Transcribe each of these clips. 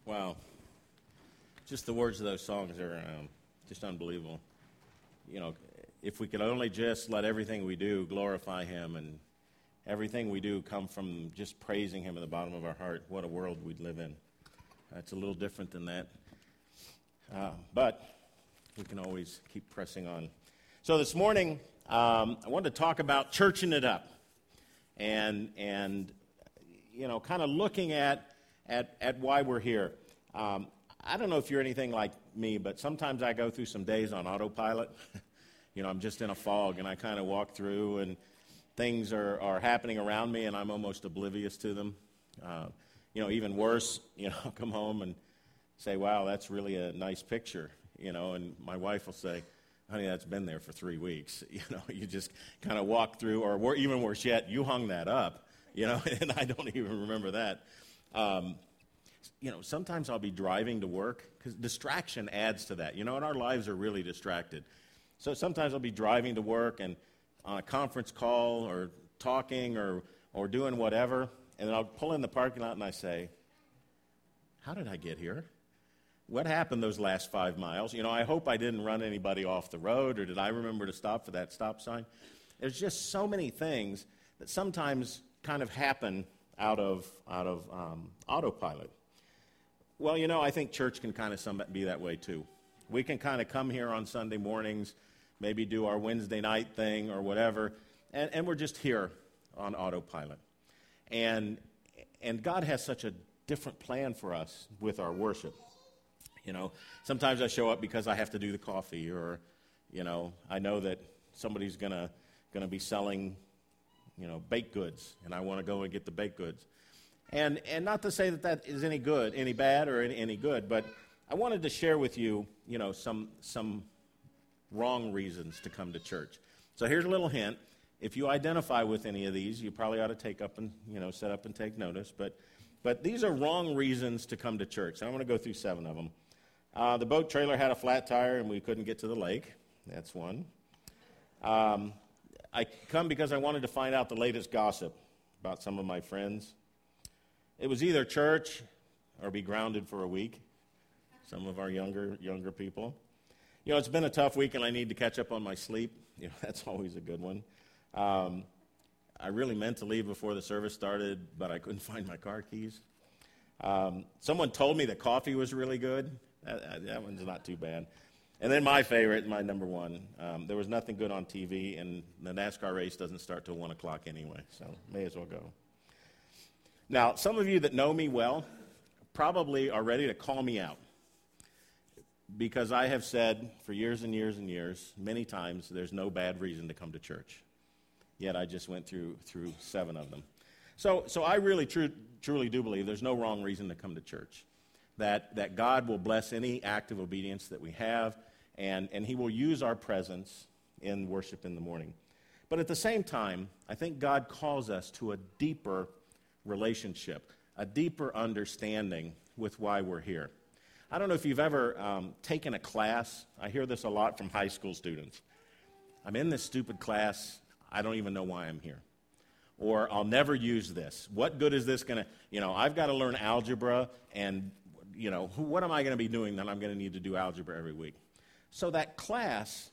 Wow. Just the words of those songs are just unbelievable. You know, if we could only just let everything we do glorify Him and everything we do come from just praising Him in the bottom of our heart, what a world we'd live in. It's a little different than that. But we can always keep pressing on. So this morning, I wanted to talk about churching it up and you know, kind of looking at why we're here. I don't know if you're anything like me, but sometimes I go through some days on autopilot. You know, I'm just in a fog, and I kind of walk through, and things are happening around me, and I'm almost oblivious to them. You know, even worse, you know, I'll come home and say, wow, that's really a nice picture, you know, and my wife will say, honey, that's been there for 3 weeks. You know, you just kind of walk through, or even worse yet, you hung that up, you know, and I don't even remember that. You know, sometimes I'll be driving to work, because distraction adds to that. You know, and our lives are really distracted. So sometimes I'll be driving to work and on a conference call or talking or doing whatever, and then I'll pull in the parking lot and I say, how did I get here? What happened those last 5 miles? You know, I hope I didn't run anybody off the road, or did I remember to stop for that stop sign? There's just so many things that sometimes kind of happen out of autopilot. Well, you know, I think church can kind of be that way too. We can kind of come here on Sunday mornings, maybe do our Wednesday night thing or whatever, and we're just here on autopilot. And God has such a different plan for us with our worship. You know, sometimes I show up because I have to do the coffee, or, you know, I know that somebody's gonna be selling, you know, baked goods, and I want to go and get the baked goods. And not to say that is any good, any bad, or any good, but I wanted to share with you, you know, some wrong reasons to come to church. So here's a little hint. If you identify with any of these, you probably ought to take up and, you know, set up and take notice. But these are wrong reasons to come to church. I'm going to go through 7 of them. The boat trailer had a flat tire and we couldn't get to the lake. That's one. I come because I wanted to find out the latest gossip about some of my friends. It was either church or be grounded for a week. Some of our younger people. You know, it's been a tough week and I need to catch up on my sleep. You know, that's always a good one. I really meant to leave before the service started, but I couldn't find my car keys. Someone told me that coffee was really good. That one's not too bad. And then my favorite, my number one, there was nothing good on TV, and the NASCAR race doesn't start till 1 o'clock anyway, so may as well go. Now, some of you that know me well probably are ready to call me out, because I have said for years and years and years, many times, there's no bad reason to come to church. Yet I just went through 7 of them. So I really truly do believe there's no wrong reason to come to church. That God will bless any act of obedience that we have, and He will use our presence in worship in the morning. But at the same time, I think God calls us to a deeper relationship, a deeper understanding with why we're here. I don't know if you've ever taken a class. I hear this a lot from high school students. I'm in this stupid class. I don't even know why I'm here. Or I'll never use this. What good is this going to, you know, I've got to learn algebra, and, you know, what am I going to be doing that I'm going to need to do algebra every week? So that class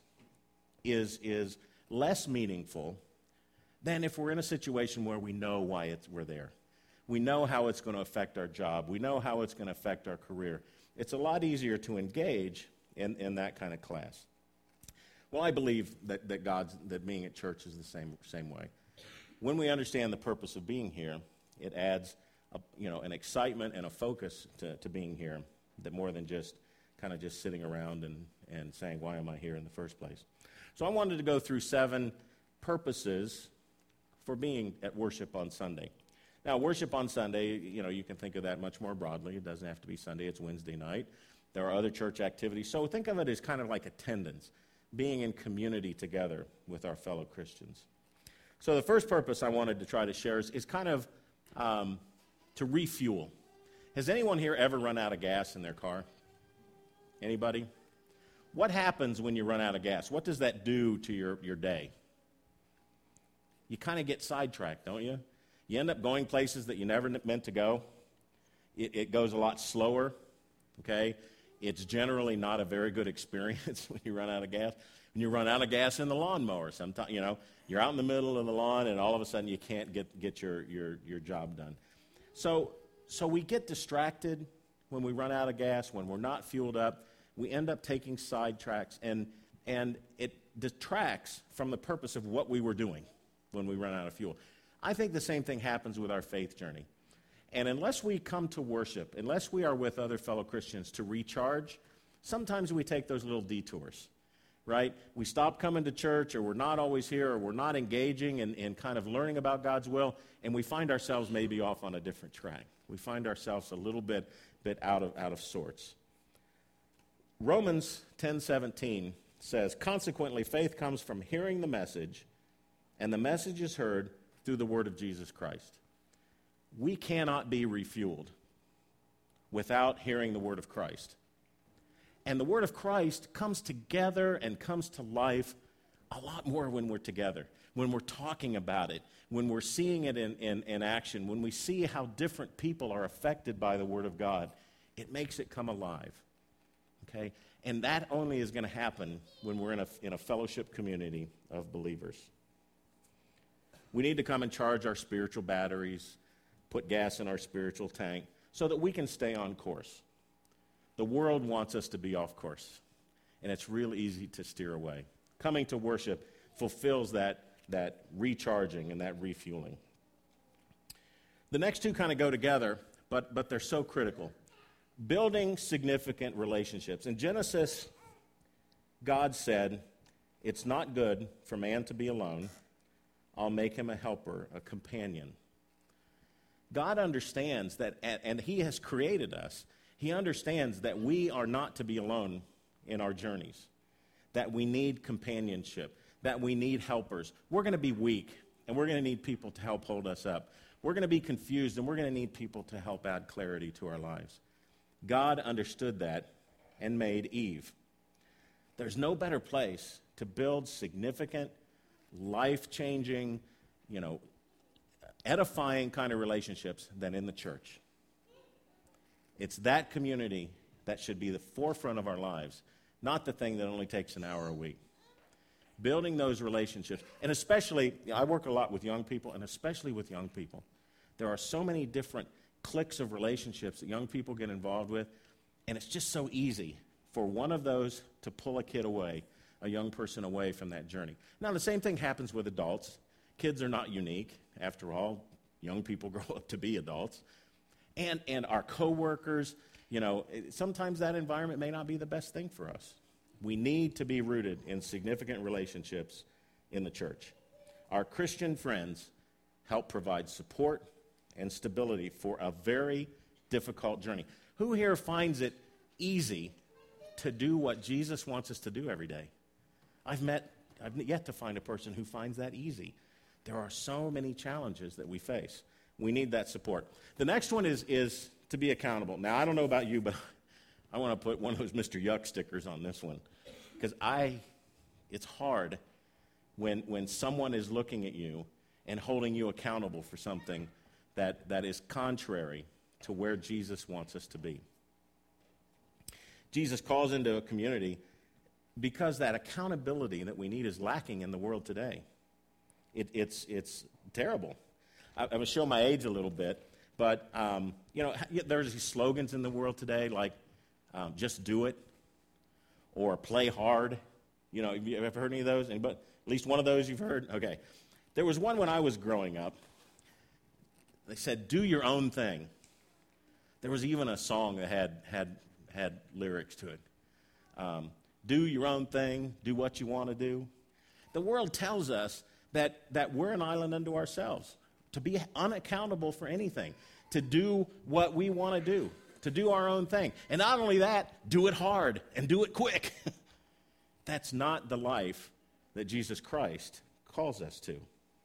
is less meaningful than if we're in a situation where we know why we're there. We know how it's going to affect our job. We know how it's going to affect our career. It's a lot easier to engage in that kind of class. Well, I believe that being at church is the same way. When we understand the purpose of being here, it adds an excitement and a focus to being here, that more than just kind of just sitting around and saying, why am I here in the first place? So I wanted to go through 7 purposes for being at worship on Sunday. Now, worship on Sunday, you know, you can think of that much more broadly. It doesn't have to be Sunday. It's Wednesday night. There are other church activities. So think of it as kind of like attendance, being in community together with our fellow Christians. So the first purpose I wanted to try to share is kind of to refuel. Has anyone here ever run out of gas in their car? Anybody? What happens when you run out of gas? What does that do to your day? You kind of get sidetracked, don't you? You end up going places that you never meant to go. It goes a lot slower. okay? It's generally not a very good experience when you run out of gas. When you run out of gas in the lawnmower, sometimes, you're out in the middle of the lawn and all of a sudden you can't get your job done. So we get distracted when we run out of gas, when we're not fueled up. We end up taking sidetracks, and it detracts from the purpose of what we were doing when we run out of fuel. I think the same thing happens with our faith journey. And unless we come to worship, unless we are with other fellow Christians to recharge, sometimes we take those little detours, right? We stop coming to church, or we're not always here, or we're not engaging in kind of learning about God's will, and we find ourselves maybe off on a different track. We find ourselves a little bit out of sorts. Romans 10:17 says, "Consequently, faith comes from hearing the message, and the message is heard through the word of Jesus Christ." We cannot be refueled without hearing the word of Christ. And the word of Christ comes together and comes to life a lot more when we're together, when we're talking about it, when we're seeing it in action, when we see how different people are affected by the word of God. It makes it come alive, okay? And that only is going to happen when we're in a fellowship community of believers. We need to come and charge our spiritual batteries, put gas in our spiritual tank so that we can stay on course. The world wants us to be off course, and it's real easy to steer away. Coming to worship fulfills that recharging and that refueling. The next two kind of go together, but they're so critical. Building significant relationships. In Genesis, God said, "It's not good for man to be alone. I'll make him a helper, a companion." God understands that, and he has created us. He understands that we are not to be alone in our journeys, that we need companionship, that we need helpers. We're going to be weak, and we're going to need people to help hold us up. We're going to be confused, and we're going to need people to help add clarity to our lives. God understood that and made Eve. There's no better place to build significant, life-changing, edifying kind of relationships than in the church. It's that community that should be the forefront of our lives, not the thing that only takes an hour a week. Building those relationships, and especially, I work a lot with young people, and especially with young people. There are so many different cliques of relationships that young people get involved with, and it's just so easy for one of those to pull a kid away, a young person away from that journey. Now, the same thing happens with adults. Kids are not unique. After all, young people grow up to be adults. And our coworkers, sometimes that environment may not be the best thing for us. We need to be rooted in significant relationships in the church. Our Christian friends help provide support and stability for a very difficult journey. Who here finds it easy to do what Jesus wants us to do every day? I've yet to find a person who finds that easy. There are so many challenges that we face. We need that support. The next one is to be accountable. Now, I don't know about you, but I want to put one of those Mr. Yuck stickers on this one. Because it's hard when someone is looking at you and holding you accountable for something that is contrary to where Jesus wants us to be. Jesus calls into a community because that accountability that we need is lacking in the world today. It's terrible. I'm going to show my age a little bit, but there's these slogans in the world today like "just do it" or "play hard." Have you ever heard any of those? Anybody? At least one of those you've heard? Okay. There was one when I was growing up. They said, "Do your own thing." There was even a song that had lyrics to it. Do your own thing. Do what you want to do. The world tells us that we're an island unto ourselves, to be unaccountable for anything, to do what we want to do our own thing. And not only that, do it hard and do it quick. That's not the life that Jesus Christ calls us to.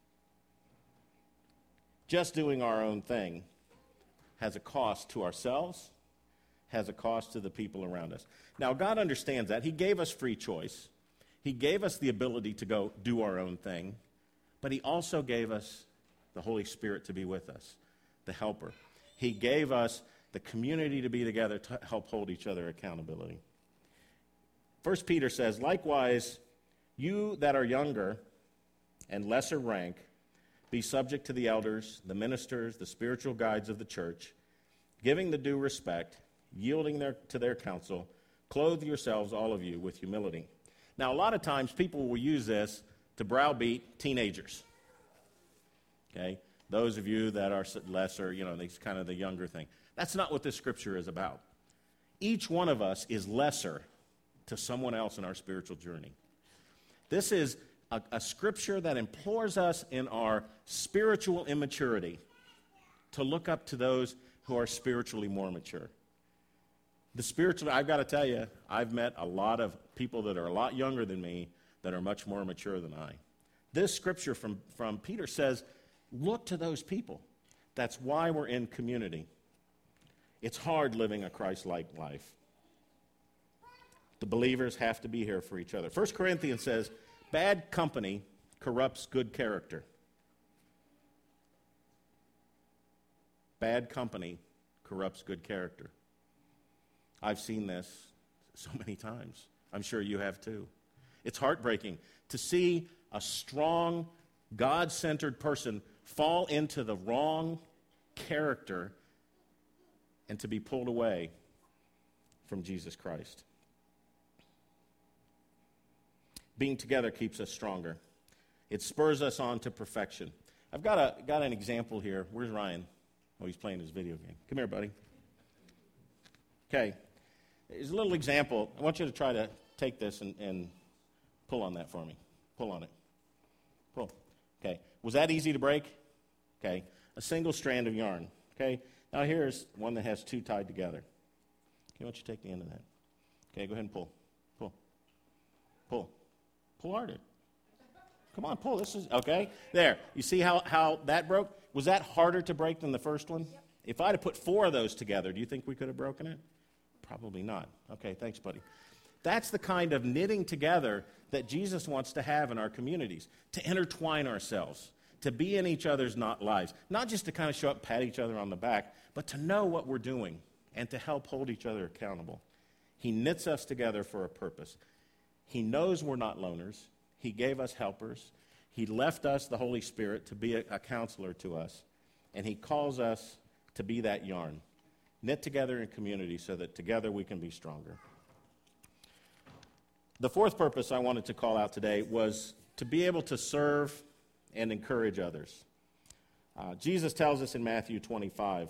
Just doing our own thing has a cost to ourselves, has a cost to the people around us. Now, God understands that. He gave us free choice. He gave us the ability to go do our own thing, but he also gave us the Holy Spirit to be with us, the helper. He gave us the community to be together to help hold each other accountability. 1 Peter says, likewise, you that are younger and lesser rank, be subject to the elders, the ministers, the spiritual guides of the church, giving the due respect, yielding to their counsel, clothe yourselves, all of you, with humility. Now, a lot of times people will use this to browbeat teenagers. Okay? Those of you that are lesser, it's kind of the younger thing. That's not what this scripture is about. Each one of us is lesser to someone else in our spiritual journey. This is a scripture that implores us in our spiritual immaturity to look up to those who are spiritually more mature. I've got to tell you, I've met a lot of people that are a lot younger than me that are much more mature than I. This scripture from Peter says, look to those people. That's why we're in community. It's hard living a Christ-like life. The believers have to be here for each other. 1 Corinthians says, bad company corrupts good character. Bad company corrupts good character. I've seen this so many times. I'm sure you have too. It's heartbreaking to see a strong, God-centered person fall into the wrong character and to be pulled away from Jesus Christ. Being together keeps us stronger. It spurs us on to perfection. I've got an example here. Where's Ryan? Oh, he's playing his video game. Come here, buddy. Okay. Here's a little example. I want you to try to take this and pull on that for me. Pull on it. Pull. Okay. Was that easy to break? Okay. A single strand of yarn. Okay. Now here's one that has two tied together. Okay, why don't you take the end of that? Okay, go ahead and pull. Pull. Pull. Pull harder. Come on, pull. This is, okay. There. You see how that broke? Was that harder to break than the first one? Yep. If I'd have put 4 of those together, do you think we could have broken it? Probably not. Okay, thanks, buddy. That's the kind of knitting together that Jesus wants to have in our communities, to intertwine ourselves, to be in each other's lives, not just to kind of show up, pat each other on the back, but to know what we're doing and to help hold each other accountable. He knits us together for a purpose. He knows we're not loners. He gave us helpers. He left us the Holy Spirit to be a counselor to us, and he calls us to be that yarn, knit together in community so that together we can be stronger. The fourth purpose I wanted to call out today was to be able to serve and encourage others. Jesus tells us in Matthew 25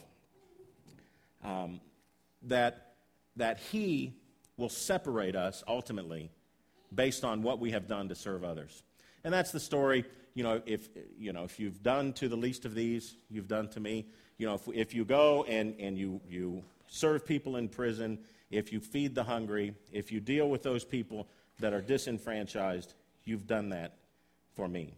that he will separate us ultimately based on what we have done to serve others. And that's the story, if you've done to the least of these, you've done to me. If you go and you serve people in prison, if you feed the hungry, if you deal with those people that are disenfranchised, you've done that for me.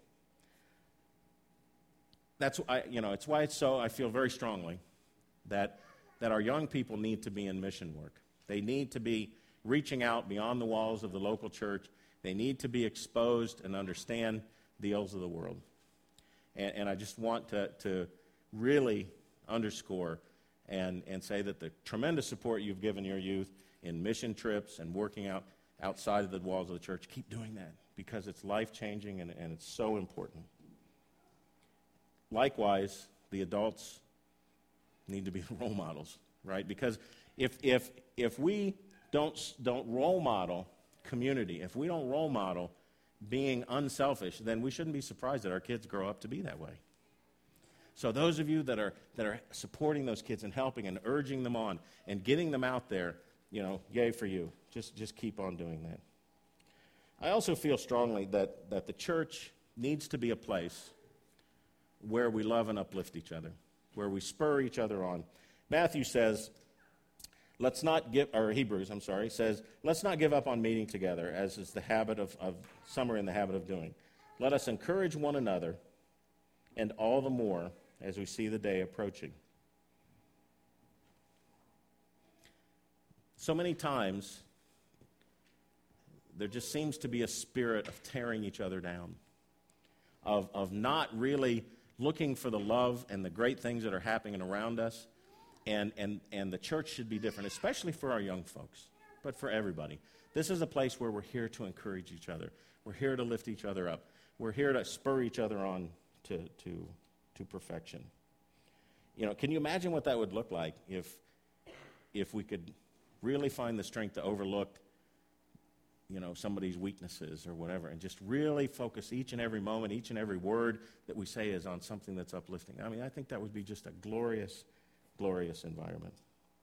That's it's why I feel very strongly that our young people need to be in mission work. They need to be reaching out beyond the walls of the local church. They need to be exposed and understand the ills of the world. And I just want to really underscore and say that the tremendous support you've given your youth in mission trips and working outside of the walls of the church, keep doing that because it's life-changing and it's so important. Likewise, the adults need to be role models, right? Because if we don't role model community, if we don't role model being unselfish, then we shouldn't be surprised that our kids grow up to be that way. So those of you that are supporting those kids and helping and urging them on and getting them out there, yay for you. Just keep on doing that. I also feel strongly that the church needs to be a place where we love and uplift each other, where we spur each other on. Matthew says, Hebrews says, let's not give up on meeting together, as is the habit of some are in the habit of doing. Let us encourage one another, and all the more as we see the day approaching. So many times, there just seems to be a spirit of tearing each other down, of not really looking for the love and the great things that are happening around us, And the church should be different, especially for our young folks, but for everybody. This is a place where we're here to encourage each other. We're here to lift each other up. We're here to spur each other on to perfection. Can you imagine what that would look like if we could really find the strength to overlook, somebody's weaknesses or whatever, and just really focus each and every moment, each and every word that we say is on something that's uplifting. I think that would be just a glorious, glorious environment.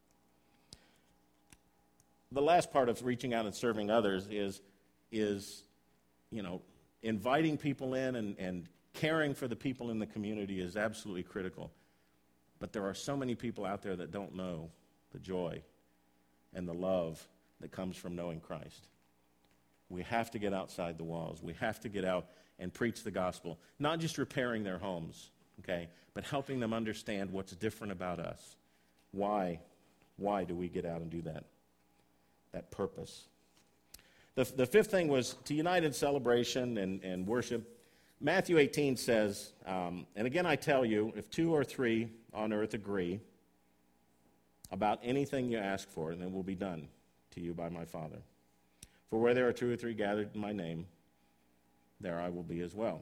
The last part of reaching out and serving others is inviting people in and caring for the people in the community is absolutely critical. But there are so many people out there that don't know the joy and the love that comes from knowing Christ. We have to get outside the walls. We have to get out and preach the gospel, not just repairing their homes, okay, but helping them understand what's different about us. Why do we get out and do that? That purpose. The fifth thing was to unite in celebration and worship. Matthew 18 says, and again I tell you, if 2 or 3 on earth agree about anything you ask for, then it will be done to you by my Father. For where there are 2 or 3 gathered in my name, there I will be as well.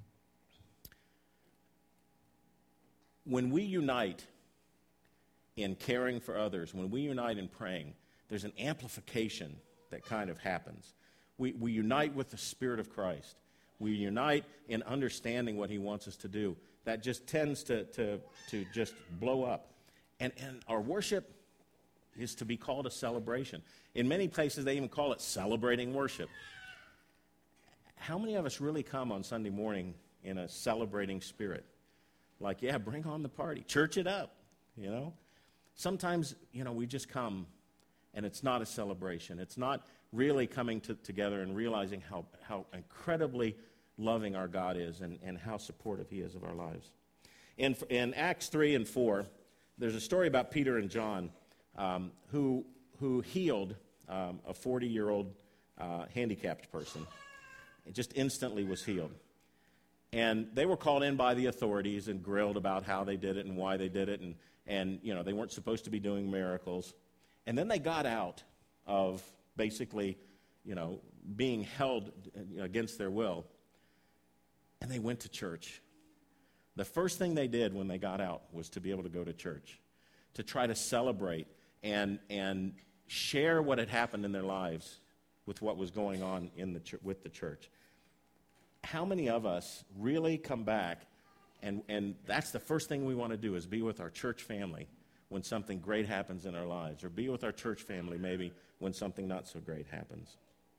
When we unite in caring for others, when we unite in praying, there's an amplification that kind of happens. We unite with the Spirit of Christ. We unite in understanding what he wants us to do. That just tends to just blow up. And our worship is to be called a celebration. In many places, they even call it celebrating worship. How many of us really come on Sunday morning in a celebrating spirit? Like, yeah, bring on the party. Church it up, Sometimes, we just come, and it's not a celebration. It's not really coming together and realizing how incredibly loving our God is and how supportive he is of our lives. In Acts 3 and 4, there's a story about Peter and John who healed a 40-year-old handicapped person. It just instantly was healed. And they were called in by the authorities and grilled about how they did it and why they did it. And they weren't supposed to be doing miracles. And then they got out of basically, being held against their will. And they went to church. The first thing they did when they got out was to be able to go to church, to try to celebrate and share what had happened in their lives with what was going on with the church. How many of us really come back, and that's the first thing we want to do is be with our church family when something great happens in our lives, or be with our church family maybe when something not so great happens.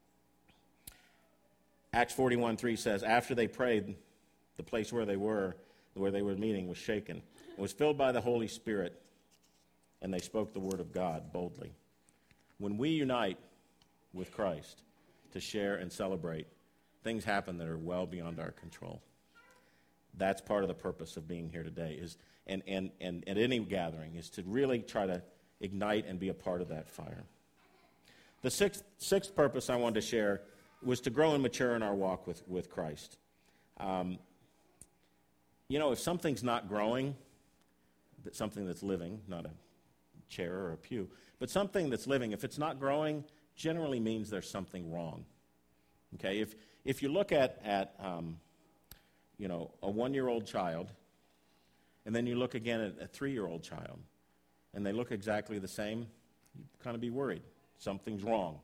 Acts 41:3 says, after they prayed, the place where they were meeting was shaken. It was filled by the Holy Spirit, and they spoke the word of God boldly. When we unite with Christ to share and celebrate, things happen that are well beyond our control. That's part of the purpose of being here today, and at any gathering, is to really try to ignite and be a part of that fire. The sixth purpose I wanted to share was to grow and mature in our walk with Christ. If something's not growing, something that's living, not a chair or a pew, but something that's living, if it's not growing, generally means there's something wrong. Okay, if you look at a 1-year-old child, and then you look again at a 3-year-old child, and they look exactly the same, you kind of be worried. Something's wrong.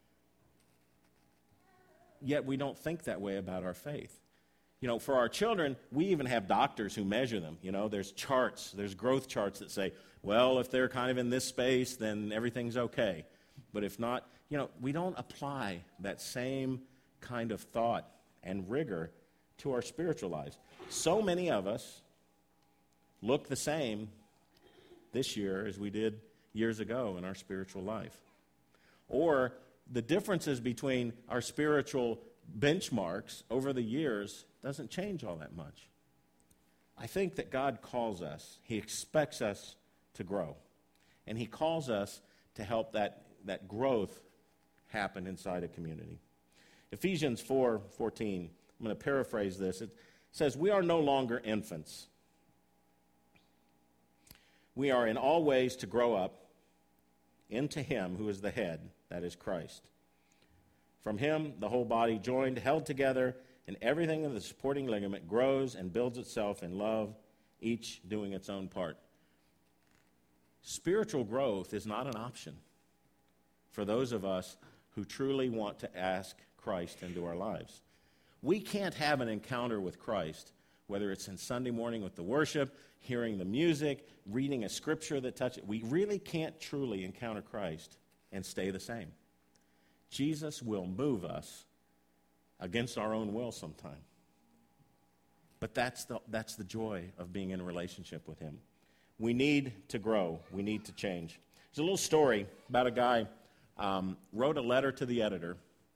Yet we don't think that way about our faith. For our children, we even have doctors who measure them. There's charts, there's growth charts that say, well, if they're kind of in this space, then everything's okay. But if not, we don't apply that same kind of thought and rigor to our spiritual lives. So many of us look the same this year as we did years ago in our spiritual life. Or the differences between our spiritual benchmarks over the years doesn't change all that much. I think that God calls us, he expects us to grow. And he calls us to help that growth happen inside a community. Ephesians 4:14, I'm going to paraphrase this. It says, we are no longer infants. we are in all ways to grow up into him who is the head, that is Christ. From him, the whole body, joined, held together, and everything in the supporting ligament grows and builds itself in love, each doing its own part. Spiritual growth is not an option for those of us who truly want to ask Christ into our lives. We can't have an encounter with Christ, whether it's in Sunday morning with the worship, hearing the music, reading a scripture that touches it. We really can't truly encounter Christ and stay the same. Jesus will move us against our own will sometime. But that's the joy of being in a relationship with him. We need to grow. We need to change. There's a little story about a guy wrote a letter to the editor,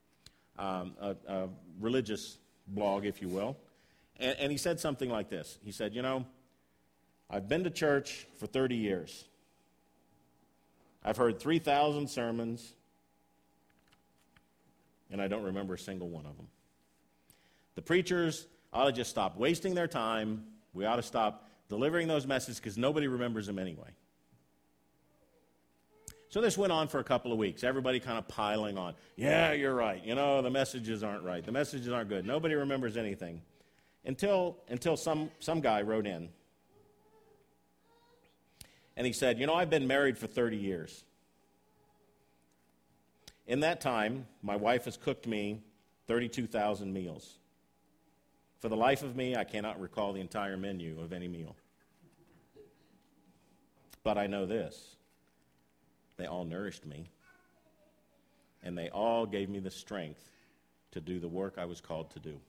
a religious blog, if you will, and he said something like this. He said, I've been to church for 30 years. I've heard 3,000 sermons, and I don't remember a single one of them. The preachers ought to just stop wasting their time. We ought to stop delivering those messages because nobody remembers them anyway. So this went on for a couple of weeks. Everybody kind of piling on. Yeah, you're right. The messages aren't right. The messages aren't good. Nobody remembers anything. Until some guy wrote in. And he said, I've been married for 30 years. In that time, my wife has cooked me 32,000 meals. For the life of me, I cannot recall the entire menu of any meal. But I know this. They all nourished me. And they all gave me the strength to do the work I was called to do.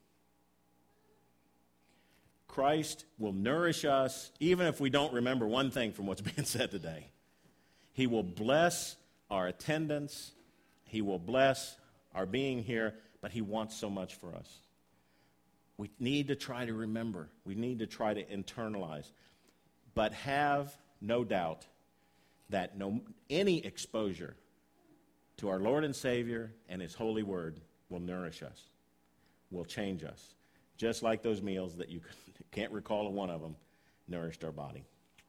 Christ will nourish us even if we don't remember one thing from what's being said today. He will bless our attendance. He will bless our being here, but he wants so much for us. We need to try to remember. We need to try to internalize. But have no doubt that any exposure to our Lord and Savior and his holy word will nourish us, will change us, just like those meals that you can't recall one of them nourished our body.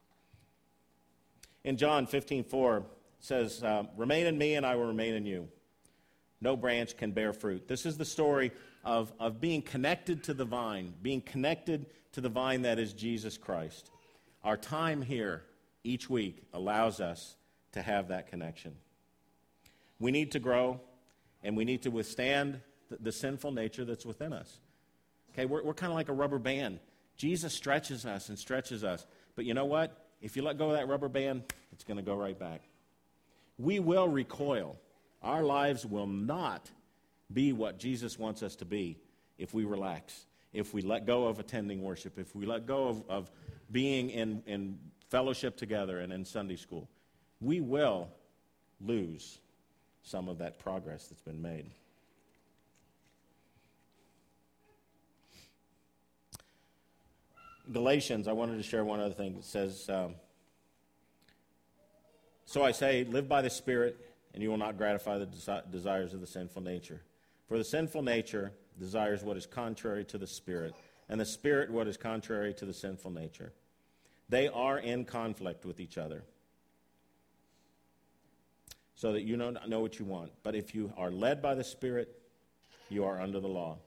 In John 15:4, it says, remain in me and I will remain in you. No branch can bear fruit. This is the story of being connected to the vine, being connected to the vine that is Jesus Christ. Our time here each week allows us to have that connection. We need to grow, and we need to withstand the sinful nature that's within us. Okay, we're kind of like a rubber band. Jesus stretches us and stretches us. But you know what? If you let go of that rubber band, it's going to go right back. We will recoil. Our lives will not be what Jesus wants us to be if we relax, if we let go of attending worship, if we let go of being in fellowship together and in Sunday school. We will lose some of that progress that's been made. Galatians, I wanted to share one other thing. It says, so I say, live by the Spirit, and you will not gratify the desires of the sinful nature. For the sinful nature desires what is contrary to the Spirit, and the Spirit what is contrary to the sinful nature. They are in conflict with each other, so that you don't know what you want. But if you are led by the Spirit, you are under the law.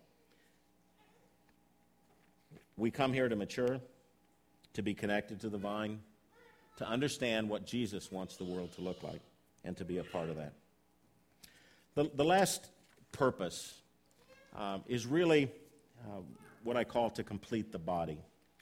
We come here to mature, to be connected to the vine, to understand what Jesus wants the world to look like, and to be a part of that. The last purpose is really what I call to complete the body.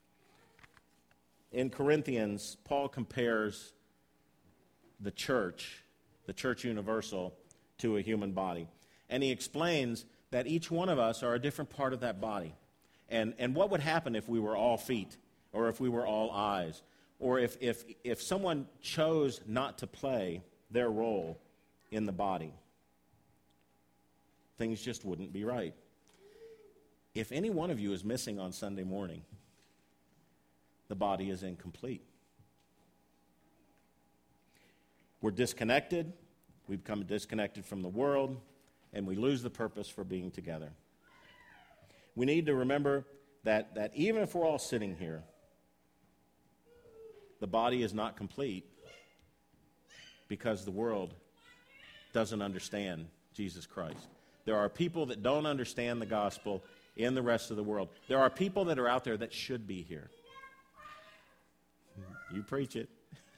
In Corinthians, Paul compares the church universal, to a human body. And he explains that each one of us are a different part of that body. And what would happen if we were all feet, or if we were all eyes, or if someone chose not to play their role in the body? Things just wouldn't be right. If any one of you is missing on Sunday morning, the body is incomplete. We're disconnected, we become disconnected from the world, and we lose the purpose for being together. We need to remember that even if we're all sitting here, the body is not complete because the world doesn't understand Jesus Christ. There are people that don't understand the gospel in the rest of the world. There are people that are out there that should be here. You preach it.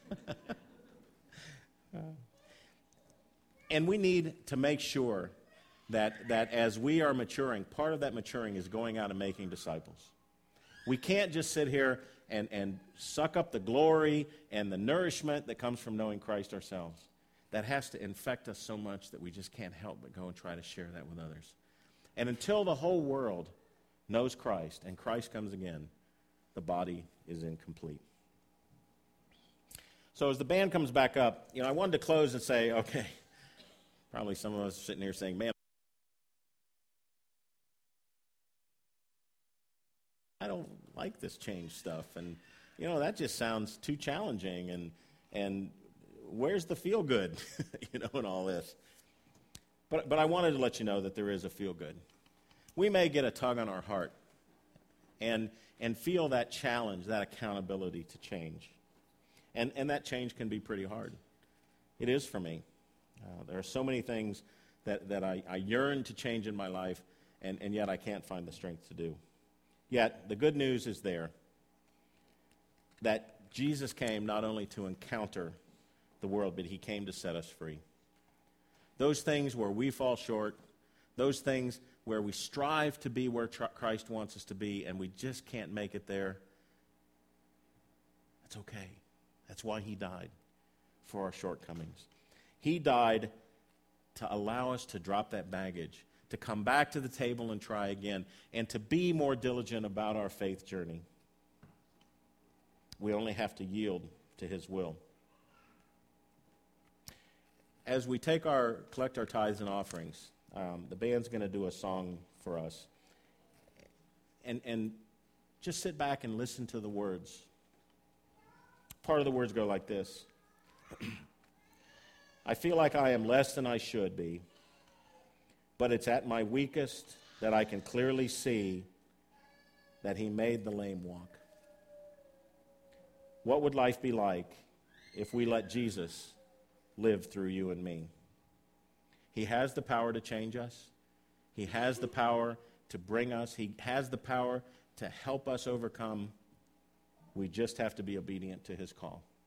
And we need to make sure that as we are maturing, part of that maturing is going out and making disciples. We can't just sit here and suck up the glory and the nourishment that comes from knowing Christ ourselves. That has to infect us so much that we just can't help but go and try to share that with others. And until the whole world knows Christ and Christ comes again, the body is incomplete. So as the band comes back up, I wanted to close and say, okay, probably some of us are sitting here saying, man, I don't like this change stuff. And, that just sounds too challenging. And where's the feel good, in all this? But I wanted to let you know that there is a feel good. We may get a tug on our heart and feel that challenge, that accountability to change. And that change can be pretty hard. It is for me. There are so many things that I yearn to change in my life, and yet I can't find the strength to do. Yet, the good news is there that Jesus came not only to encounter the world, but he came to set us free. Those things where we fall short, those things where we strive to be where Christ wants us to be, and we just can't make it there, that's okay. That's why he died, for our shortcomings. He died to allow us to drop that baggage, to come back to the table and try again, and to be more diligent about our faith journey. We only have to yield to his will. As we collect our tithes and offerings, the band's going to do a song for us. And just sit back and listen to the words. Part of the words go like this. I feel like I am less than I should be, but it's at my weakest that I can clearly see that he made the lame walk. What would life be like if we let Jesus live through you and me? He has the power to change us. He has the power to bring us. He has the power to help us overcome. We just have to be obedient to his call.